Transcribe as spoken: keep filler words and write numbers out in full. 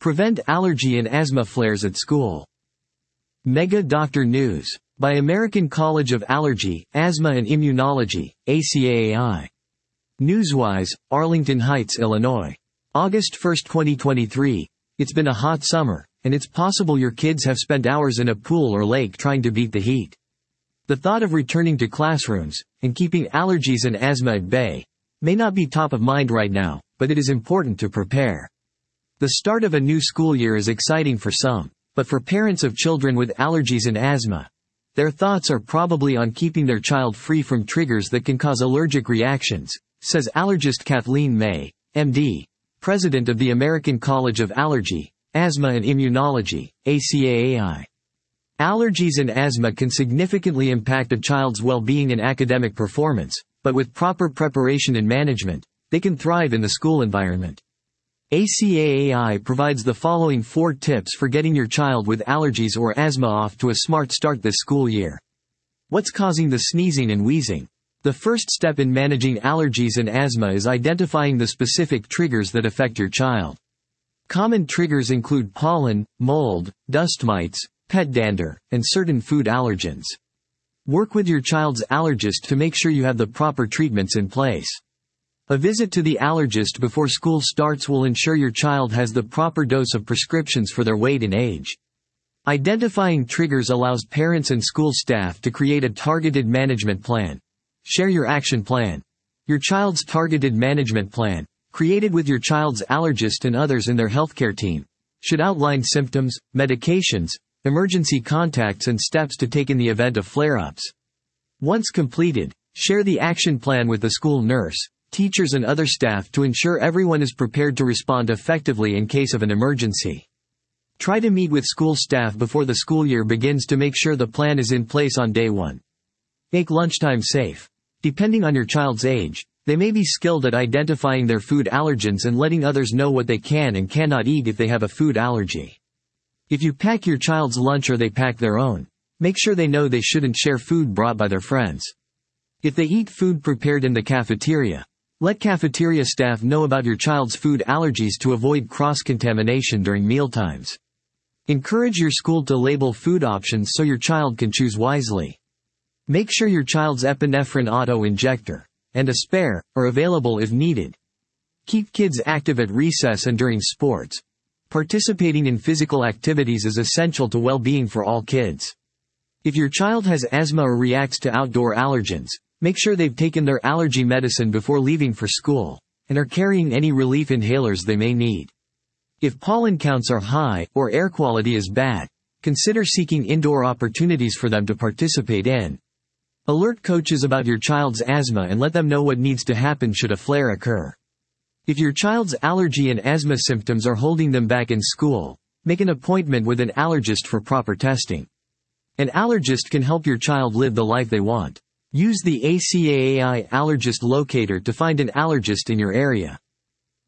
Prevent allergy and asthma flares at school. Mega Doctor News. By American College of Allergy, Asthma and Immunology, A C A A I. Newswise, Arlington Heights, Illinois. August first, twenty twenty-three. It's been a hot summer, and it's possible your kids have spent hours in a pool or lake trying to beat the heat. The thought of returning to classrooms, and keeping allergies and asthma at bay, may not be top of mind right now, but it is important to prepare. The start of a new school year is exciting for some, but for parents of children with allergies and asthma, their thoughts are probably on keeping their child free from triggers that can cause allergic reactions, says allergist Kathleen May, M D, president of the American College of Allergy, Asthma and Immunology, A C A A I. Allergies and asthma can significantly impact a child's well-being and academic performance, but with proper preparation and management, they can thrive in the school environment. A C A A I provides the following four tips for getting your child with allergies or asthma off to a smart start this school year. What's causing the sneezing and wheezing? The first step in managing allergies and asthma is identifying the specific triggers that affect your child. Common triggers include pollen, mold, dust mites, pet dander, and certain food allergens. Work with your child's allergist to make sure you have the proper treatments in place. A visit to the allergist before school starts will ensure your child has the proper dose of prescriptions for their weight and age. Identifying triggers allows parents and school staff to create a targeted management plan. Share your action plan. Your child's targeted management plan, created with your child's allergist and others in their healthcare team, should outline symptoms, medications, emergency contacts and steps to take in the event of flare-ups. Once completed, share the action plan with the school nurse, teachers and other staff to ensure everyone is prepared to respond effectively in case of an emergency. Try to meet with school staff before the school year begins to make sure the plan is in place on day one. Make lunchtime safe. Depending on your child's age, they may be skilled at identifying their food allergens and letting others know what they can and cannot eat if they have a food allergy. If you pack your child's lunch or they pack their own, make sure they know they shouldn't share food brought by their friends. If they eat food prepared in the cafeteria, let cafeteria staff know about your child's food allergies to avoid cross-contamination during mealtimes. Encourage your school to label food options so your child can choose wisely. Make sure your child's epinephrine auto-injector, and a spare, are available if needed. Keep kids active at recess and during sports. Participating in physical activities is essential to well-being for all kids. If your child has asthma or reacts to outdoor allergens, make sure they've taken their allergy medicine before leaving for school, and are carrying any relief inhalers they may need. If pollen counts are high, or air quality is bad, consider seeking indoor opportunities for them to participate in. Alert coaches about your child's asthma and let them know what needs to happen should a flare occur. If your child's allergy and asthma symptoms are holding them back in school, make an appointment with an allergist for proper testing. An allergist can help your child live the life they want. Use the A C A A I Allergist Locator to find an allergist in your area.